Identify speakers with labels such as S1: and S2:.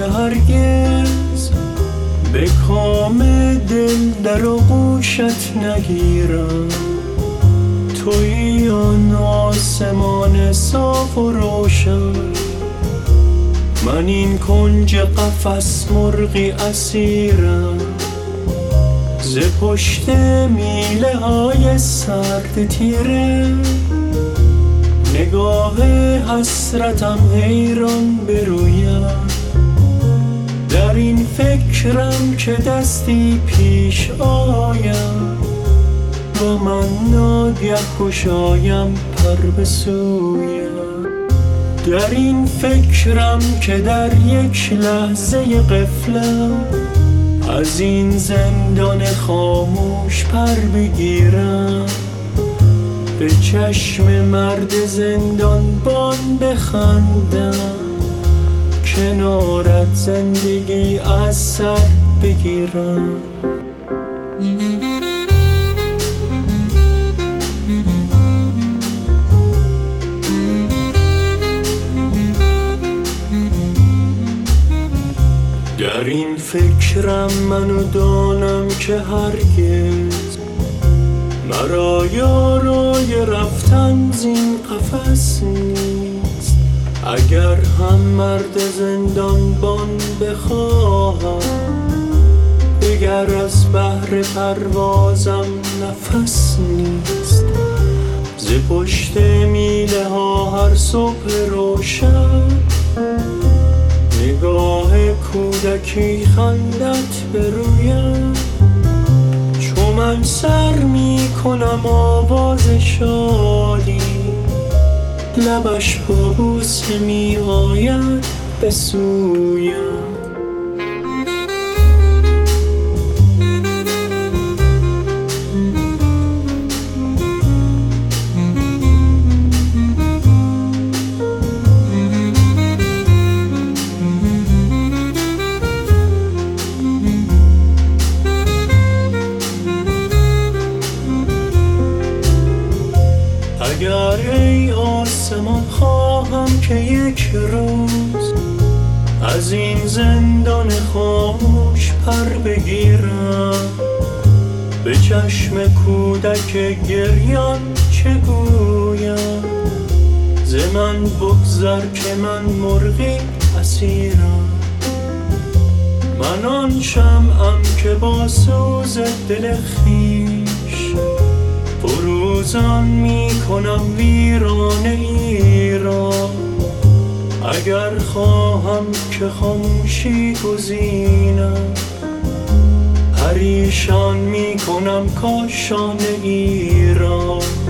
S1: که هرگز به کام دل در آغوشت نگیرم. تویی آن آسمان صاف و روشن، من این کنج قفس مرغی اسیرم. ز پشت میله های سرد تیره نگاه حسرتم حیران برویم. در این فکرم که دستی پیش آیم و من ناگه گشایم پر بسویم. در این فکرم که در یک لحظه غفلت از این زندان خاموش پر بگیرم. به چشم مرد زندانبان بخندم، کنارت زندگی از سر بگیرم. در این فکرم منو دانم که هرگز مرا یارای رفتن زین قفس نیست. اگر هم مرد زندانبان بخواهم، دیگر از بهر پروازم نفس نیست. ز پشت میله ها هر صبح روشن نگاه کودکی خندت برویم. چو من سر می کنم آواز شادی، لبش با بوسه می آید به سویم. اگر ای آسمان خواهم که یک روز از این زندان خاموش پر بگیرم. به چشم کودک گریان چه گویم؟ ز من بگذر که من مرغی اسیرم. من آن شمعم که با سوز دل خویش فروزان می کنم ویرانه ای را. اگر خواهم که خاموشی گزینم، پریشان می کنم کاشانه ای را.